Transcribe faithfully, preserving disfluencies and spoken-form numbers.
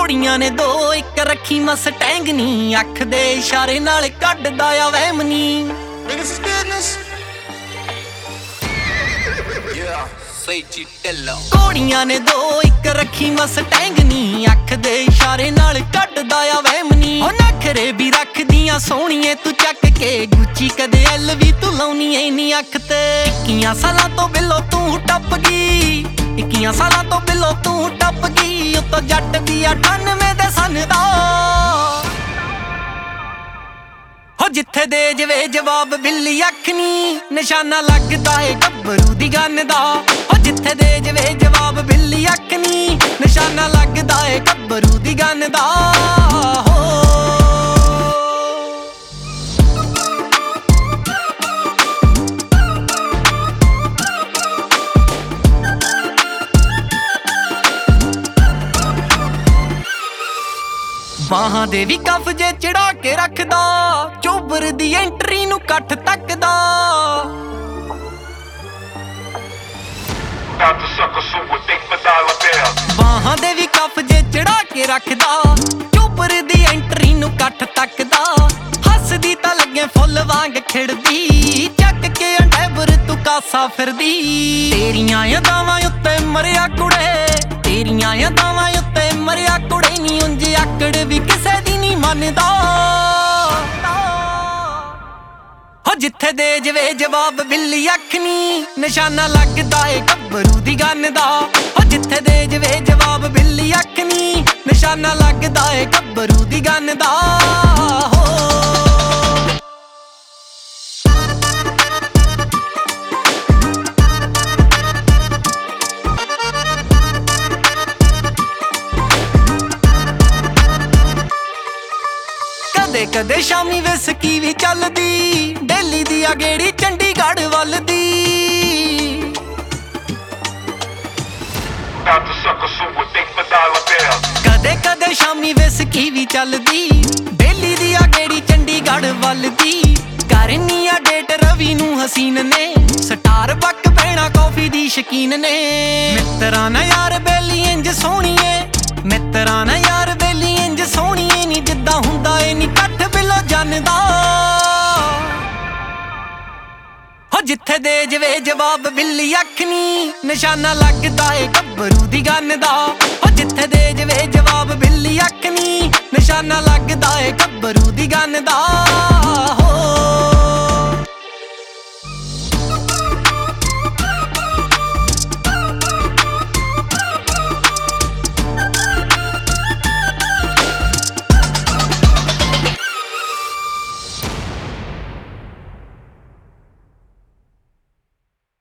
ਘੋੜੀਆਂ ਨੇ ਦੋ ਇੱਕ ਰੱਖੀ ਮਸਟੈਂਗ ਨੀ, ਅੱਖ ਦੇ ਇਸ਼ਾਰੇ ਨਾਲ ਕੱਢਦਾ ਆ ਵਹਿਮ ਨੀ। ਘੋੜੀਆਂ ਨੇ ਦੋ ਇੱਕ ਰੱਖੀ ਮਸਟੈਂਗ ਨੀ, ਅੱਖ ਦੇ ਇਸ਼ਾਰੇ ਨਾਲ ਕੱਢਦਾ ਆ ਵਹਿਮ ਨੀ। ਉਹ ਨਖਰੇ ਵੀ ਰੱਖਦੀਆਂ ਸੋਹਣੀਏ ਤੂੰ ਚੱਕ ਕੇ, ਗੁੱਚੀ ਕਦੇ ਐਲ ਵੀ ਤੂੰ ਲਾਉਣੀ ਐ ਨੀ ਅੱਖ ਤੇ। ਇੱਕੀਆਂ ਸਾਲਾਂ ਤੋਂ ਬਿੱਲੋ ਤੂੰ ਟੱਪ ਗਈ, ਇੱਕੀਆਂ ਸਾਲਾਂ ਤੋਂ ਬਿੱਲੋ ਤੂੰ ਟੱਪ ਗਈ, ਉੱਤੋਂ ਜੱਟ ਦੀ ਅਠਾਨਵੇਂ ਦੇ ਸੰਨ ਦਾ। ਹੋ ਜਿੱਥੇ ਦੇ ਜਵੇ ਜਵਾਬ ਬਿੱਲੀ ਅੱਖ ਨੀ, ਨਿਸ਼ਾਨਾ ਲੱਗਦਾ ਏ ਗੱਭਰੂ ਦੀ ਗੰਨ ਦਾ। ਹੋ ਜਿੱਥੇ ਦੇ ਜਵੇ ਜਵਾਬ ਬਿੱਲੀ ਅੱਖ ਨੀ, ਨਿਸ਼ਾਨਾ ਲੱਗਦਾ ਏ ਗੱਭਰੂ ਦੀ ਗੰਨ ਦਾ। ਹੋ ਬਾਹਾਂ ਦੇ ਵੀ ਕਫ ਜੇ ਚੜਾ ਕੇ ਰੱਖਦਾ, ਚੋਬਰ ਦੀ ਐਂਟਰੀ ਨੂੰ ਕੱਠ ਤੱਕਦਾ। ਬਾਹਾਂ ਦੇ ਵੀ ਕਫ ਜੇ ਚੜਾ ਕੇ ਰੱਖਦਾ, ਚੋਬਰ ਦੀ ਐਂਟਰੀ ਨੂੰ ਕੱਠ ਤੱਕਦਾ। ਹੱਸਦੀ ਤਾਂ ਲੱਗੇ ਫੁੱਲ ਵਾਂਗ ਖਿੜਦੀ, ਚੱਕ ਕੇ ਅੰਡੈਬਰ ਤੂੰ ਕਾਸਾ ਫਿਰਦੀ। ਤੇਰੀਆਂ ਅਦਾਵਾਂ ਉੱਤੇ ਮਰਿਆ ਕੁੜੇ, ਤੇਰੀਆਂ ਅਦਾਵਾਂ ਉੱਤੇ ਮਰਿਆ ਕੁੜੇ ਨੀ, ਉਂਝ ਆਕੜ ਵੀ ਕਿਸੇ ਦੀ ਨੀ ਮੰਨਦਾ। ਹੋ ਜਿੱਥੇ ਦੇ ਜਵੇ ਜਵਾਬ ਬਿੱਲੀ ਅੱਖ ਨੀ, ਨਿਸ਼ਾਨਾ ਲੱਗਦਾ ਏ ਗੱਭਰੂ ਦੀ ਗੰਨ ਦਾ। ਹੋ ਜਿੱਥੇ ਦੇ ਜਵੇ ਜਵਾਬ ਬਿੱਲੀ ਅੱਖ ਨੀ, ਨਿਸ਼ਾਨਾ ਲੱਗਦਾ ਏ ਗੱਭਰੂ ਦੀ ਗੰਨ ਦਾ। ਹੋ ਕਦੇ ਕਦੇ ਸ਼ਾਮੀ ਵਿਸਕੀ ਵੀ ਚੱਲਦੀ, ਦਿੱਲੀ ਦੀ ਆ ਗੇੜੀ ਚੰਡੀਗੜ੍ਹ ਵੱਲ ਦੀ। ਕਦੇ ਕਦੇ ਸ਼ਾਮੀ ਵਿਸਕੀ ਵੀ ਚੱਲਦੀ, ਦਿੱਲੀ ਦੀ ਆ ਗੇੜੀ ਚੰਡੀਗੜ੍ਹ ਵੱਲ ਦੀ। ਕਰਨੀ ਆ ਡੇਟ ਰਵੀ ਨੂੰ ਹਸੀਨ ਨੇ, ਸਟਾਰ ਬੱਕ ਪੈਣਾ ਕੌਫੀ ਦੀ ਸ਼ਕੀਨ ਨੇ। ਮਿੱਤਰਾਂ ਨਾ ਯਾਰ ਬੇਲੀ ਇੰਜ ਸੋਹਣੀਏ, ਮਿੱਤਰਾਂ ਨਾ ਯਾਰ ਬੇਲੀ ਇੰਜ ਸੋਹਣੀਏ ਨੀ, ਜਿੱਦਾਂ ਹੁੰਦਾ ਏ ਨੀ ਕੱਠ ਬਿੱਲੋ ਜੰਨਦਾ। ਹੋ ਜਿੱਥੇ ਦੇ ਜਵੇ ਜਵਾਬ ਬਿੱਲੀ ਅੱਖ ਨੀ, ਨਿਸ਼ਾਨਾ ਲੱਗਦਾ ਏ ਗੱਭਰੂ ਦੀ ਗੰਨ ਦਾ। ਹੋ ਜਿੱਥੇ ਦੇ ਜਵੇ ਜਵਾਬ ਬਿੱਲੀ ਅੱਖ ਨੀ, ਨਿਸ਼ਾਨਾ ਲੱਗਦਾ ਏ ਗੱਭਰੂ ਦੀ ਗੰਨ ਦਾ।